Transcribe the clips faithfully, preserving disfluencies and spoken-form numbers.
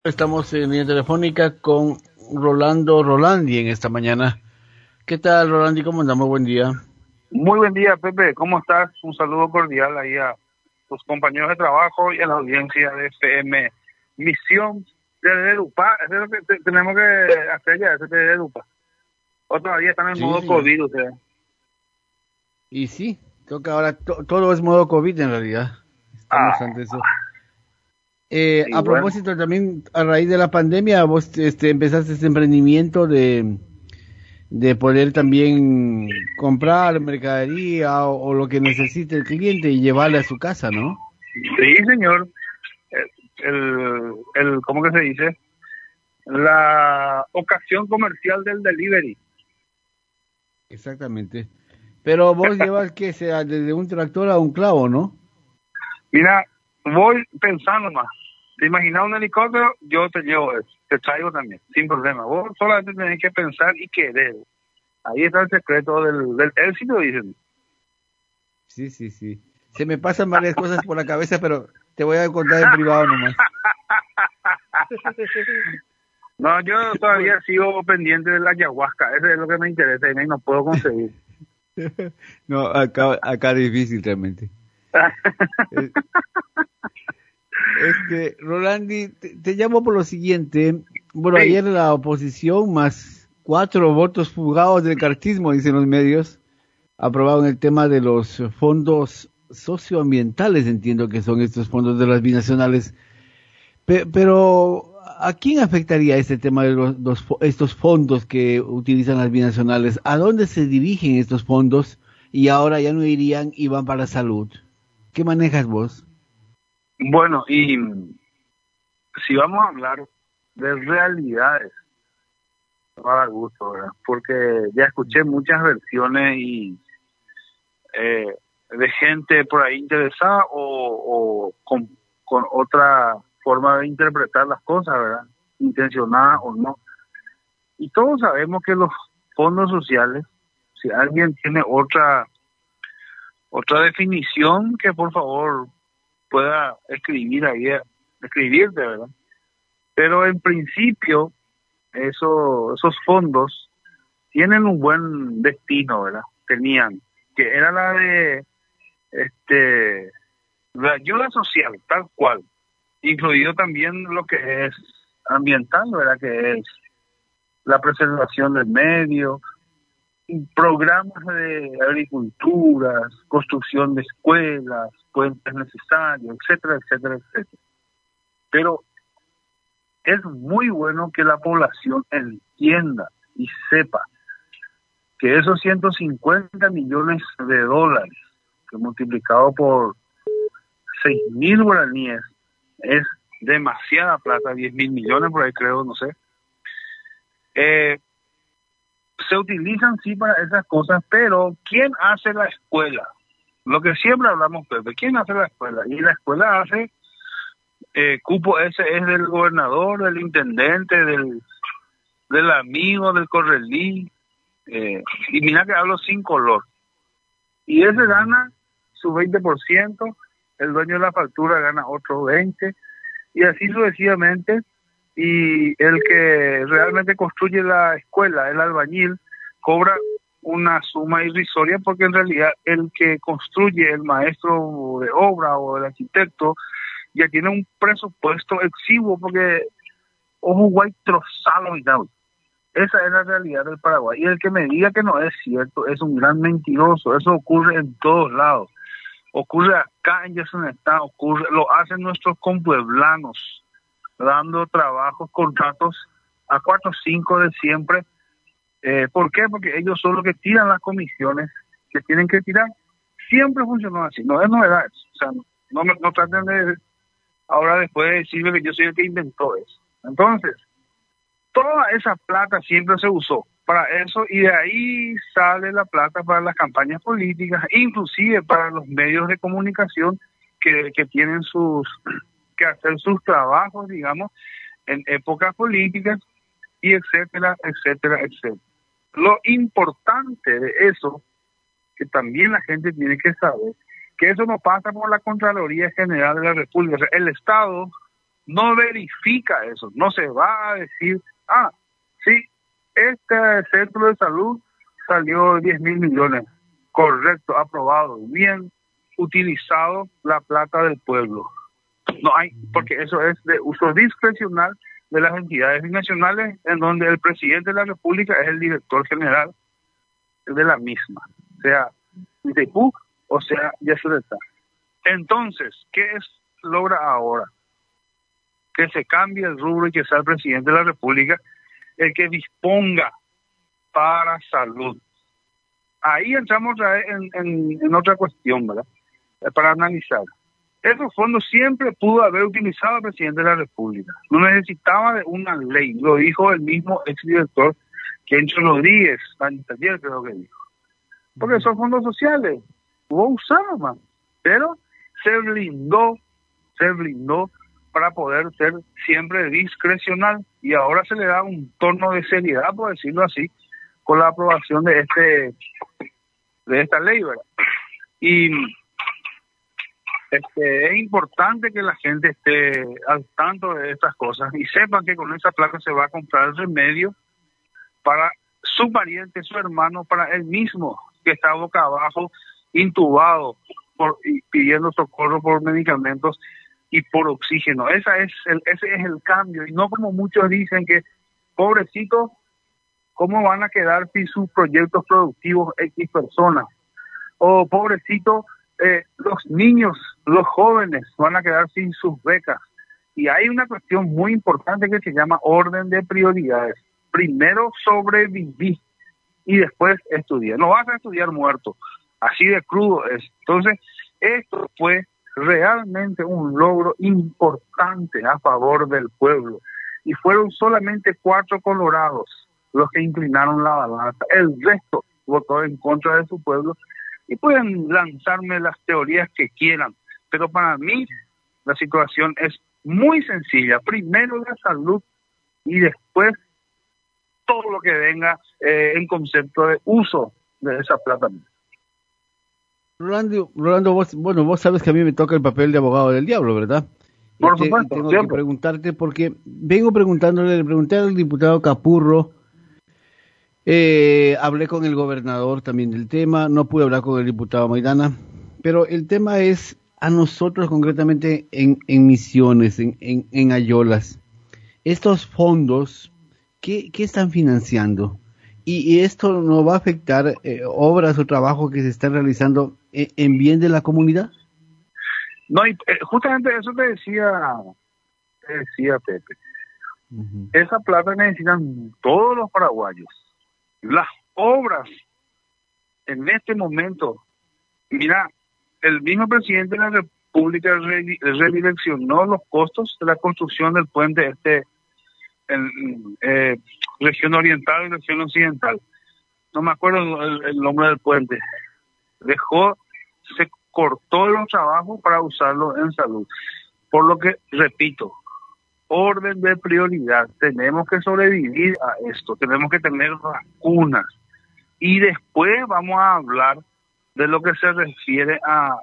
Estamos en línea telefónica con Rolando Rolandi en esta mañana. ¿Qué tal, Rolandi? ¿Cómo andamos? Buen día. Muy buen día, Pepe. ¿Cómo estás? Un saludo cordial ahí a tus compañeros de trabajo y a la audiencia de F M Misión de Edupa. Eso es lo que te- tenemos que hacer ya, ese de Edupa. O todavía están en Sí, modo señor. COVID ustedes. Y sí, creo que ahora to- todo es modo COVID en realidad. Estamos Ah, ante eso. Eh, y a bueno. propósito, también a raíz de la pandemia, vos este, empezaste este emprendimiento de, de poder también comprar mercadería o, o lo que necesite el cliente y llevarle a su casa, ¿no? Sí, señor. El, el, el- ¿cómo que se dice? La ocasión comercial del delivery. Exactamente. Pero vos llevas que sea desde un tractor a un clavo, ¿no? Mira, voy pensando más. ¿Te imaginas un helicóptero? Yo te llevo eso. Te traigo también, sin problema. Vos solamente tenés que pensar y querer. Ahí está el secreto del, del éxito, dicen. Sí, sí, sí. Se me pasan varias cosas por la cabeza, pero te voy a contar en privado nomás. No, yo Bueno, todavía sigo pendiente de la ayahuasca. Eso es lo que me interesa y no puedo conseguir. no, acá, acá difícil realmente. Eh, Este, Rolandi, te, te llamo por lo siguiente. Bueno, Sí, ayer la oposición más cuatro votos fugados del cartismo, dicen los medios, aprobaron el tema de los fondos socioambientales, entiendo que son estos fondos de las binacionales. Pe- Pero, ¿a quién afectaría este tema de los, los fo- estos fondos que utilizan las binacionales? ¿A dónde se dirigen estos fondos y ahora ya no irían y van para salud? ¿Qué manejas vos? bueno, y si vamos a hablar de realidades, me va a dar gusto, ¿verdad? Porque ya escuché muchas versiones y eh, de gente por ahí interesada o, o con, con otra forma de interpretar las cosas, ¿verdad? Intencionada o no. Y todos sabemos que los fondos sociales, si alguien tiene otra otra definición, que por favor pueda escribir ahí, escribirte, ¿verdad? Pero en principio, eso, esos fondos tienen un buen destino, ¿verdad? Tenían, que era la de este la ayuda social, tal cual, incluido también lo que es ambiental, ¿verdad? Que es la preservación del medio, programas de agriculturas, construcción de escuelas, puentes necesarios, etcétera, etcétera, etcétera. Pero es muy bueno que la población entienda y sepa que esos ciento cincuenta millones de dólares, que multiplicado por seis mil guaraníes, es demasiada plata, diez mil millones por ahí creo, no sé. Eh, se utilizan sí para esas cosas, pero ¿quién hace la escuela? Lo que siempre hablamos, Pepe, ¿quién hace la escuela? Y la escuela hace, eh, cupo ese es del gobernador, del intendente, del, del amigo, del correlí, eh, y mira que hablo sin color. Y ese gana su veinte por ciento, el dueño de la factura gana otro veinte por ciento, y así sucesivamente. Y el que realmente construye la escuela, el albañil, cobra una suma irrisoria porque en realidad el que construye, el maestro de obra o el arquitecto, ya tiene un presupuesto exiguo porque ojo guay trozado y tal. Esa es la realidad del Paraguay. Y el que me diga que no es cierto es un gran mentiroso. Eso ocurre en todos lados. Ocurre acá en Yasunetá, ocurre, lo hacen nuestros compueblanos, dando trabajos, contratos a cuatro o cinco de siempre. Eh, ¿Por qué? Porque ellos son los que tiran las comisiones que tienen que tirar. Siempre funcionó así, no es novedad. O sea, no, me, no traten de ahora después de decirme que yo soy el que inventó eso. Entonces, toda esa plata siempre se usó para eso y de ahí sale la plata para las campañas políticas, inclusive para los medios de comunicación que, que tienen sus que hacer sus trabajos, digamos, en épocas políticas y etcétera, etcétera, etcétera. Lo importante de eso, que también la gente tiene que saber, que eso no pasa por la Contraloría General de la República. O sea, el Estado no verifica eso, no se va a decir, ah, sí, este centro de salud salió diez mil millones, correcto, aprobado, bien utilizado la plata del pueblo. No hay, porque eso es de uso discrecional de las entidades binacionales, en donde el presidente de la República es el director general de la misma, sea Itaipú o sea Yacyretá. Entonces, ¿qué es logra ahora? Que se cambie el rubro y que sea el presidente de la República el que disponga para salud. Ahí entramos otra vez en, en, en otra cuestión, ¿verdad? Para analizar. Esos fondos siempre pudo haber utilizado el presidente de la República. No necesitaba de una ley. Lo dijo el mismo exdirector Kencho Rodríguez, ayer creo que dijo. Porque son fondos sociales. Hubo usado más. Pero se blindó, se blindó para poder ser siempre discrecional. Y ahora se le da un tono de seriedad, por decirlo así, con la aprobación de este de esta ley, ¿verdad? Y Este, es importante que la gente esté al tanto de estas cosas y sepan que con esa plata se va a comprar el remedio para su pariente, su hermano, para él mismo, que está boca abajo, intubado, por, y pidiendo socorro por medicamentos y por oxígeno. Esa es el, ese es el cambio, y no como muchos dicen que, pobrecitos, ¿cómo van a quedar sin sus proyectos productivos X personas? O pobrecitos, Eh, los niños, los jóvenes van a quedar sin sus becas. Y hay una cuestión muy importante que se llama orden de prioridades. Primero sobrevivir y después estudiar. No vas a estudiar muerto, así de crudo es. Entonces, esto fue realmente un logro importante a favor del pueblo. Y fueron solamente cuatro colorados los que inclinaron la balanza. El resto votó en contra de su pueblo. Y pueden lanzarme las teorías que quieran, pero para mí la situación es muy sencilla. Primero la salud y después todo lo que venga eh, en concepto de uso de esa plata. Rolando, Rolando vos, bueno, vos sabes que a mí me toca el papel de abogado del diablo, ¿verdad? Por y te, supuesto. Y tengo siempre. que preguntarte, porque vengo preguntándole, le pregunté al diputado Capurro. Eh, hablé con el gobernador también del tema, no pude hablar con el diputado Maidana, pero el tema es a nosotros concretamente en, en Misiones, en, en, en Ayolas. Estos fondos, ¿qué, qué están financiando? Y, y esto no va a afectar eh, obras o trabajos que se están realizando en, en bien de la comunidad. No, y eh, justamente eso te decía, te decía Pepe. Uh-huh. Esa plata necesitan todos los paraguayos. Las obras en este momento, mira, el mismo presidente de la República re, redireccionó los costos de la construcción del puente este en eh, región oriental y región occidental. No me acuerdo el, el nombre del puente. Dejó, se cortó los trabajos para usarlo en salud. Por lo que, repito, orden de prioridad. Tenemos que sobrevivir a esto, tenemos que tener vacunas y después vamos a hablar de lo que se refiere a,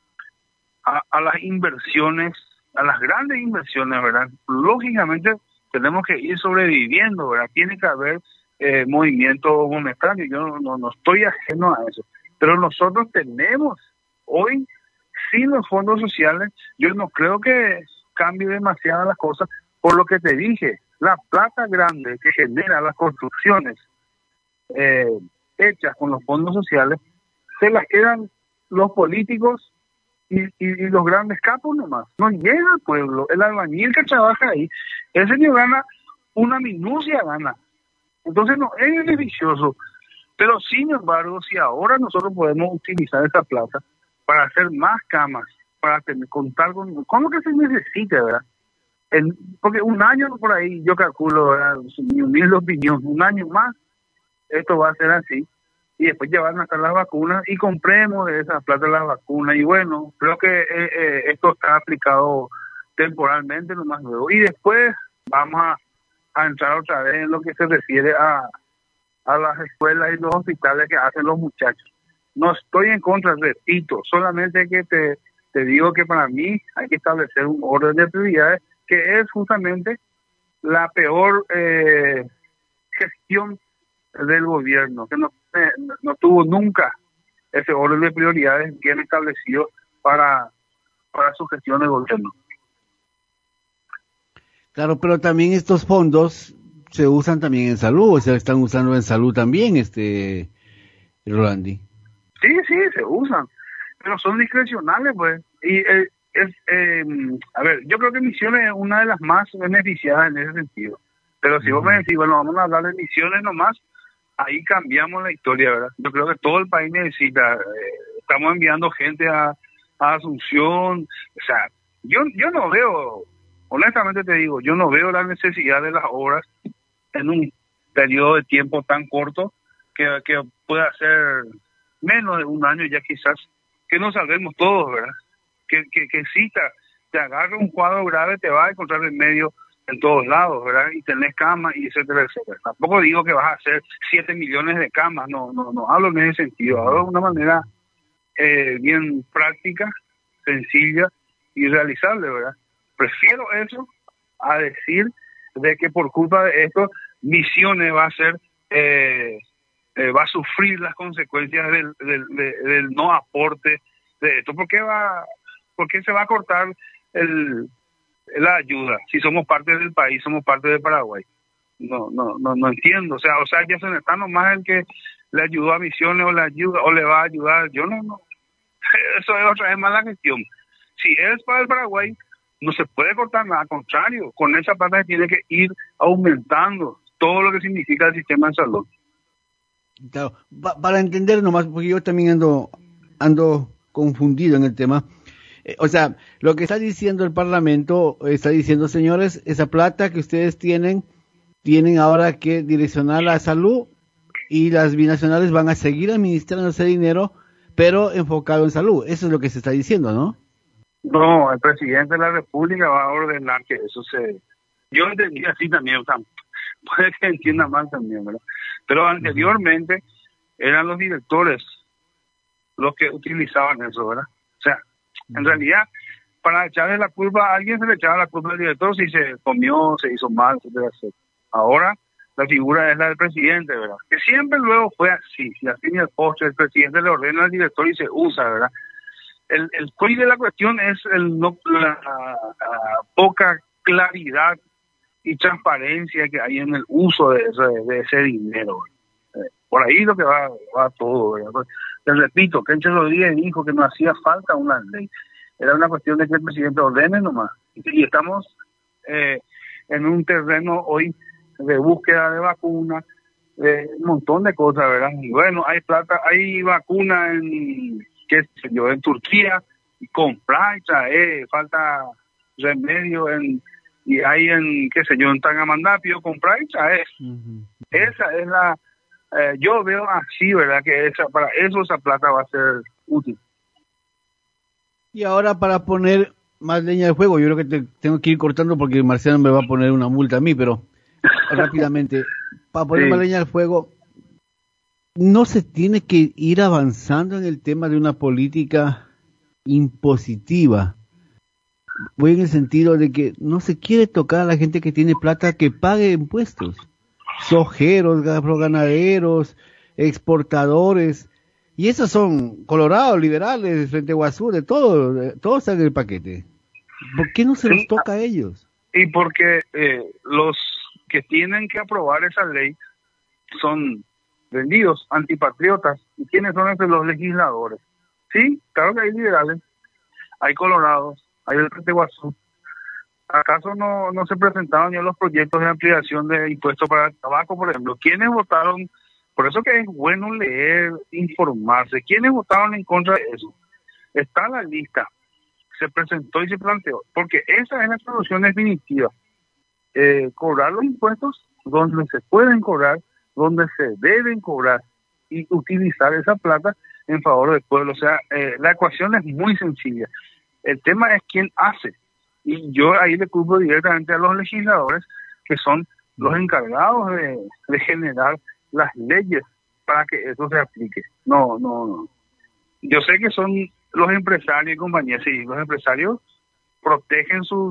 a, a las inversiones, a las grandes inversiones, ¿verdad? Lógicamente tenemos que ir sobreviviendo, ¿verdad? Tiene que haber eh, movimiento monetario, yo no, no, no estoy ajeno a eso, pero nosotros tenemos hoy, sin los fondos sociales, yo no creo que cambie demasiado las cosas. Por lo que te dije, la plata grande que genera las construcciones eh, hechas con los fondos sociales, se las quedan los políticos y, y, y los grandes capos nomás. No llega al pueblo. El albañil que trabaja ahí, ese señor gana una minucia, gana. Entonces no es beneficioso. Pero sin embargo, si ahora nosotros podemos utilizar esa plata para hacer más camas, para tener, contar con, con lo que se necesite, ¿verdad? En, porque un año por ahí, yo calculo, ¿verdad? Mi humilde opinión, un año más, esto va a ser así. Y después ya van a sacar las vacunas y compremos de esa plata las vacunas. Y bueno, creo que eh, eh, esto está aplicado temporalmente, nomás luego. Y después vamos a, a entrar otra vez en lo que se refiere a, a las escuelas y los hospitales que hacen los muchachos. No estoy en contra, repito, solamente que te, te digo que para mí hay que establecer un orden de prioridades que es justamente la peor eh, gestión del gobierno, que no, eh, no tuvo nunca ese orden de prioridades bien establecido para, para su gestión de gobierno. Claro, pero también estos fondos se usan también en salud, o sea, están usando en salud también, este, Rolandi. Sí, sí, se usan, pero son discrecionales, pues. Y eh, es, eh, a ver, yo creo que Misiones es una de las más beneficiadas en ese sentido. Pero si uh-huh. vos me decís, bueno, vamos a hablar de Misiones nomás, ahí cambiamos la historia, ¿verdad? Yo creo que todo el país necesita, eh, estamos enviando gente a, a Asunción, o sea, yo, yo no veo, honestamente te digo, yo no veo la necesidad de las obras en un periodo de tiempo tan corto que, que pueda ser menos de un año ya quizás, que nos salvemos todos, ¿verdad? Que, que, que si te, te agarra un cuadro grave, te va a encontrar remedio en todos lados, ¿verdad? Y tenés camas, y etcétera, etcétera. Tampoco digo que vas a hacer siete millones de camas, no, no, no hablo en ese sentido, hablo de una manera eh, bien práctica, sencilla y realizable, ¿verdad? Prefiero eso a decir de que por culpa de esto, Misiones va a ser... Eh, Eh, va a sufrir las consecuencias del, del, del, del no aporte de esto. ¿Por qué, va, por qué se va a cortar el, la ayuda? Si somos parte del país, somos parte de Paraguay. No, no, no, no entiendo. O sea, o sea, ya se me está nomás el que le ayudó a Misiones o le ayuda o le va a ayudar. Yo no, no. Eso es otra vez mala gestión. Si es para el Paraguay, no se puede cortar nada. Al contrario, con esa plata se tiene que ir aumentando todo lo que significa el sistema de salud. Claro, pa- para entender nomás, porque yo también ando ando confundido en el tema. Eh, o sea, lo que está diciendo el Parlamento, está diciendo, señores, esa plata que ustedes tienen, tienen ahora que direccionar a salud y las binacionales van a seguir administrando ese dinero, pero enfocado en salud. Eso es lo que se está diciendo, ¿no? No, el presidente de la República va a ordenar que eso se... Yo entendí así también, o sea, puede que entienda mal también, ¿verdad? Pero anteriormente eran los directores los que utilizaban eso, ¿verdad? O sea, en realidad, para echarle la culpa a alguien se le echaba la culpa al director si se comió, se hizo mal, etcétera, etcétera. Ahora la figura es la del presidente, ¿verdad? Que siempre luego fue así, si así ni el postre, el presidente le ordena al director y se usa, ¿verdad? El, el cuello de la cuestión es el no, la, la, la poca claridad y transparencia que hay en el uso de ese, de ese dinero. Eh, por ahí lo que va, va todo, ¿verdad? Te repito, Kencho Rodríguez dijo que no hacía falta una ley, era una cuestión de que el presidente ordene nomás. Y estamos eh, en un terreno hoy de búsqueda de vacunas, de un montón de cosas, ¿verdad? Y bueno, hay plata, hay vacuna en, qué sé yo, en Turquía, y comprar y traer, falta remedio en... y hay en, qué sé yo, en Tangamandapio, comprar y traer. Uh-huh. Esa es la, eh, yo veo así, ¿verdad? Que esa, para eso esa plata va a ser útil. Y ahora para poner más leña al fuego, yo creo que te tengo que ir cortando porque Marciano me va a poner una multa a mí, pero rápidamente, para poner sí. más leña al fuego, ¿no se tiene que ir avanzando en el tema de una política impositiva? Voy en el sentido de que no se quiere tocar a la gente que tiene plata que pague impuestos. Sojeros, ganaderos, exportadores, y esos son colorados, liberales, Frente Guazú, de todo, de, todos están en el paquete. ¿Por qué no se sí, los toca a ellos? Y porque eh, los que tienen que aprobar esa ley son vendidos, antipatriotas. ¿Y quiénes son entre los legisladores? Sí, claro que hay liberales, hay colorados, hay el Frente Guazú. ¿Acaso no, no se presentaron ya los proyectos de ampliación de impuestos para el tabaco, por ejemplo? ¿Quiénes votaron? Por eso que es bueno leer, informarse. ¿Quiénes votaron en contra de eso? Está la lista. Se presentó y se planteó. Porque esa es la solución definitiva. Eh, cobrar los impuestos donde se pueden cobrar, donde se deben cobrar y utilizar esa plata en favor del pueblo. O sea, eh, la ecuación es muy sencilla. El tema es quién hace. Y yo ahí le culpo directamente a los legisladores, que son los encargados de, de generar las leyes para que eso se aplique. No, no, no. Yo sé que son los empresarios y compañías, sí, los empresarios protegen sus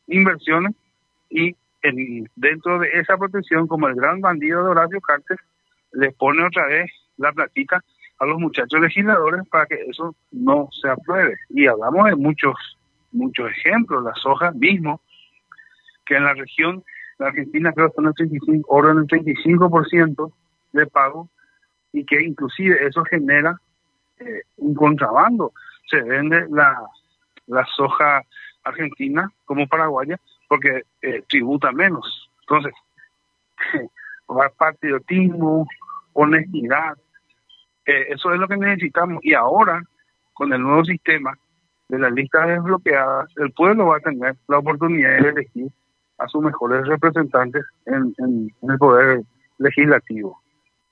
inversiones y en, dentro de esa protección, como el gran bandido de Horacio Cartes, les pone otra vez la platita a los muchachos legisladores para que eso no se apruebe. Y hablamos de muchos, muchos ejemplos, la soja mismo, que en la región de Argentina creo que son el treinta y cinco, oro en el treinta y cinco por ciento de pago, y que inclusive eso genera eh, un contrabando. Se vende la, la soja argentina como paraguaya porque eh, tributa menos. Entonces, patriotismo, honestidad, eh, eso es lo que necesitamos. Y ahora, con el nuevo sistema de las listas desbloqueadas, el pueblo va a tener la oportunidad de elegir a sus mejores representantes en, en, en el poder legislativo.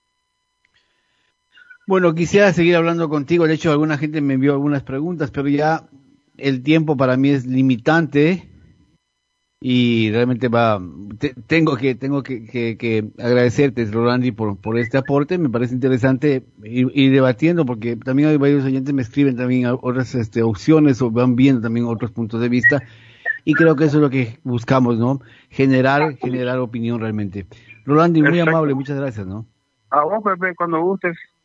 Bueno, quisiera seguir hablando contigo. De hecho, alguna gente me envió algunas preguntas, pero ya el tiempo para mí es limitante y realmente va te, tengo que tengo que, que, que agradecerte, Rolandi, por por este aporte. Me parece interesante ir, ir debatiendo, porque también hay varios oyentes me escriben también otras este, opciones o van viendo también otros puntos de vista, y creo que eso es lo que buscamos, ¿no? Generar generar opinión realmente. Rolandi, muy Exacto. amable, muchas gracias, ¿no? A vos, Pepe, cuando gustes.